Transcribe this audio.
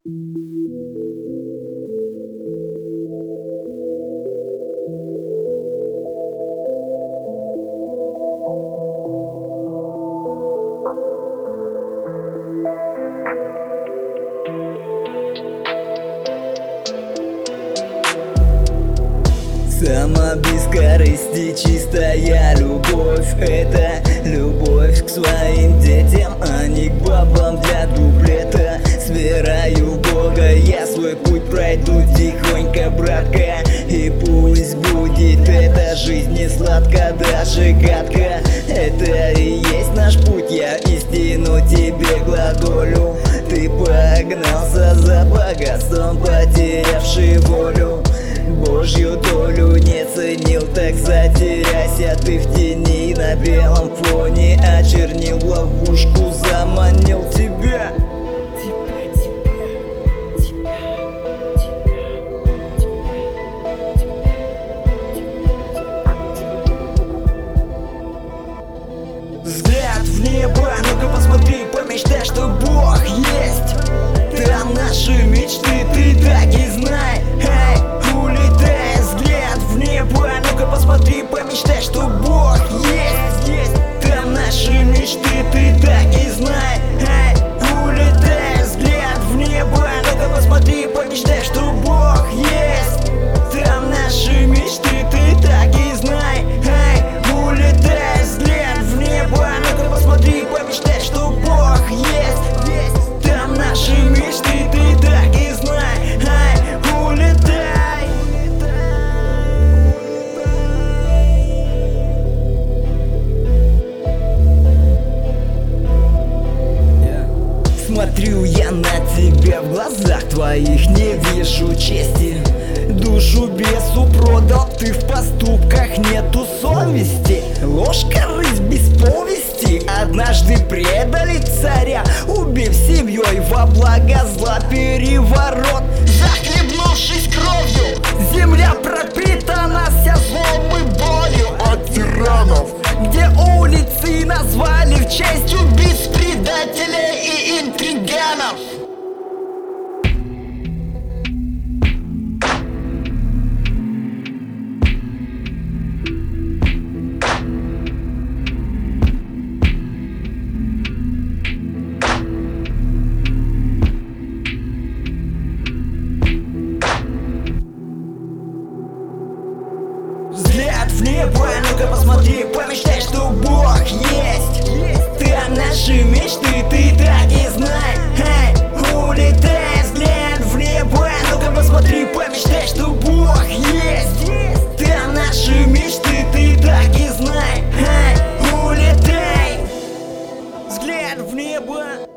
Сама без корысти чистая любовь — это любовь к своим детям, а не к бабам для дуплета. С верою в Бога я свой путь пройду тихонько, братка, и пусть будет эта жизнь не сладка, даже гадка. Это и есть наш путь, я истину тебе глаголю. Ты погнался за богатством, потерявший волю. Божью долю не ценил, так затеряйся ты в тени. На белом фоне очернил ловушку, заманил тебя. Взгляд в небо, ну-ка посмотри, помечтай, что Бог есть. Там наши мечты, ты так и знай. Эй, улетай, взгляд в небо, ну-ка посмотри, помечтай, что Бог есть. Там наши мечты, ты так и знай. Эй, улетай, взгляд в небо, ну-ка посмотри, помечтай, что Бог есть. Там наши мечты, ты так и знай. Эй, улетай, взгляд в небо, ну-ка посмотри, помечтай, что Бог есть. Там наши мечты, ты так и знай. Эй, улетай. Смотрю я на тебя, в глазах твоих не вижу чести. Душу бесу продал ты, в поступках нету совести. Ложь, корысть без повести. Однажды предали царя, убив семьей во благо зла переворот. Захлебнувшись кровью, земля пропитана вся злом и болью от тиранов, где улицы назвали в честь убийц, предателей и интриганов. Взгляд в небо, ну-ка посмотри, помечтай, что Бог есть. Там наши мечты, ты так и знай. Эй, улетай, взгляд в небо, ну-ка посмотри, помечтай, что Бог есть. Там наши мечты, ты так и знай. Эй, улетай, взгляд в небо.